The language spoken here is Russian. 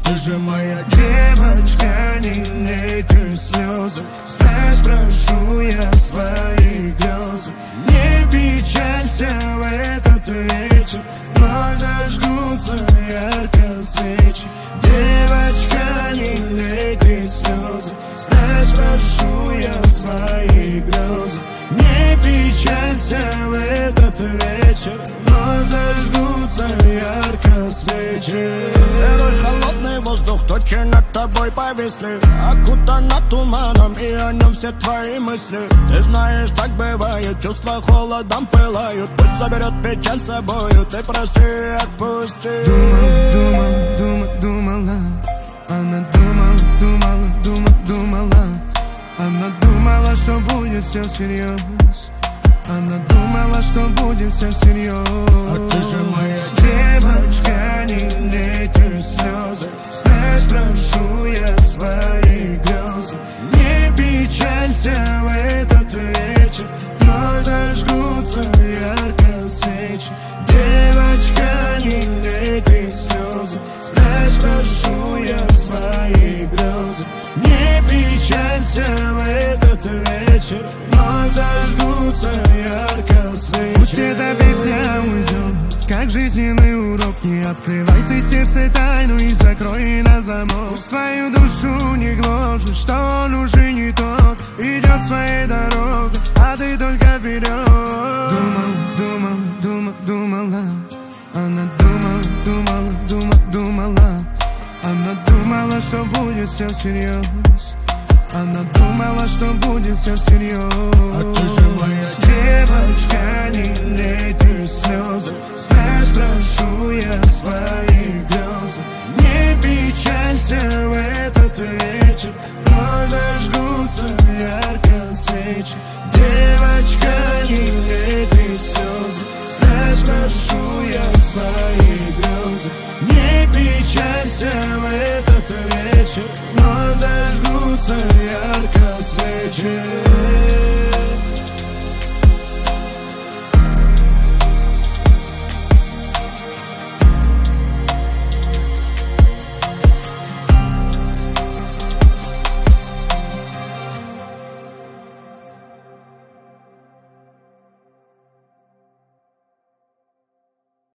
ты же моя девочка, не лей ты слезы. Спрячь, прошу я свои грезы. Не печалься в этот вечер, вновь зажгутся ярко свечи. Девочка, не лей ты слезы. Спрячь, прошу я свои грезы. Не печалься в этот вечер, вновь зажгутся ярко свечи. Сырой холодный воздух, тучи над тобой повисли, окутана туманом, и о нем все твои мысли. Ты знаешь, так бывает, чувства холодом пылают. Пусть заберет печаль с собою, ты прости и отпусти. Думала, она думала. Она думала, что будет все всерьез. Она думала, что будет все всерьез. А ты же моя девочка, не лей ты слезы. Спрячь, прошу я свои грезы. Не печалься в этот вечер, вновь зажгутся ярко свечи. Девочка, не лей ты слезы. Спрячь, прошу я свои грезы. Не печалься в этот вечер, вновь зажгутся ярко свечи. Пусть эта песня уйдет, как жизненный урок. Не открывай ты сердце тайну и закрой на замок. Пусть твою душу не гложет, что он уже не тот. Идет своей дорогой, а ты только вперед. Думала. Она думала. Она думала, что будет все всерьез. Она думала, что будет все всерьез. А ты же моя девочка, не лей ты слезы. Спрячь, прошу я свои грезы. Не печалься в этот вечер, вновь зажгутся ярко свечи. Девочка, не лей ты слезы. Спрячь, прошу я свои грезы. Не печалься в этот вечер, вновь зажгутся ярко свечи.